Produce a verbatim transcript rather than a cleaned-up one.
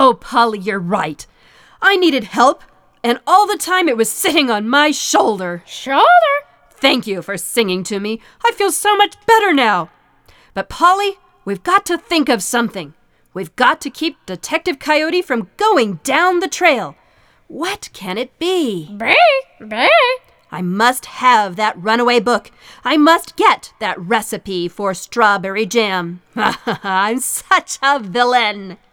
Oh, Polly, you're right. I needed help, and all the time it was sitting on my shoulder. Shoulder? Thank you for singing to me. I feel so much better now. But Polly, we've got to think of something. We've got to keep Detective Coyote from going down the trail. What can it be? Bray, bray. I must have that runaway book. I must get that recipe for strawberry jam. I'm such a villain.